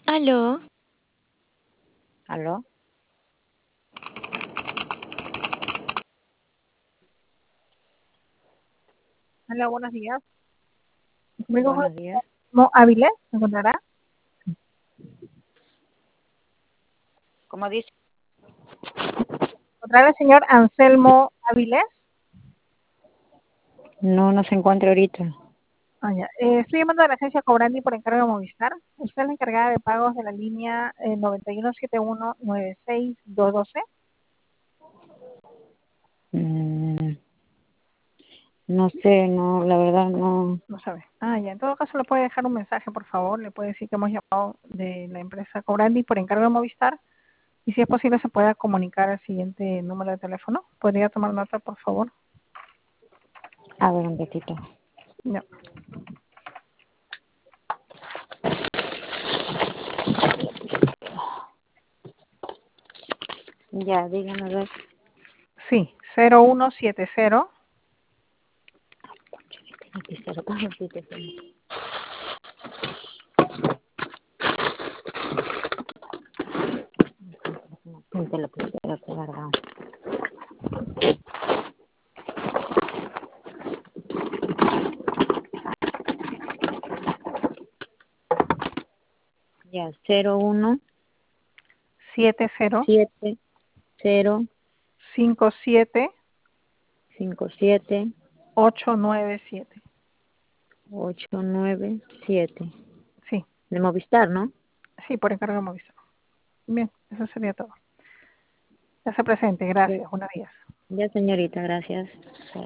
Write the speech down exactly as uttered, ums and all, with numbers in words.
Aló, ¿Aló? Hola, buenos días. Conmigo Buenos días. Mo Áviles, ¿se encontrará? ¿Cómo dice? ¿Encontrará el señor Anselmo Áviles? No, no se encuentra ahorita. Ah, ya. Eh, estoy llamando a la agencia Cobrandi por encargo de Movistar. Usted es la encargada de pagos de la línea eh, noventa y uno setenta y uno noventa y seis doscientos doce. Mm, no sé, no, la verdad no. No sabe. Ah, ya. En todo caso, le puede dejar un mensaje, por favor. Le puede decir que hemos llamado de la empresa Cobrandi por encargo de Movistar. Y si es posible, se pueda comunicar al siguiente número de teléfono. ¿Podría tomar nota, por favor? A ver, un ratito. No. Ya, díganme a ver. Sí, cero uno siete cero. Lapicero, con lapicero. Punta lapicero, qué verdad. Ya, cero uno siete cero siete cero cinco siete cinco siete ocho nueve siete. ocho nueve siete. Sí, De Movistar, ¿no? sí, por encargo de Movistar. Bien, eso sería todo. Ya se presente, Ya, gracias. Buenos días. ya, señorita, gracias.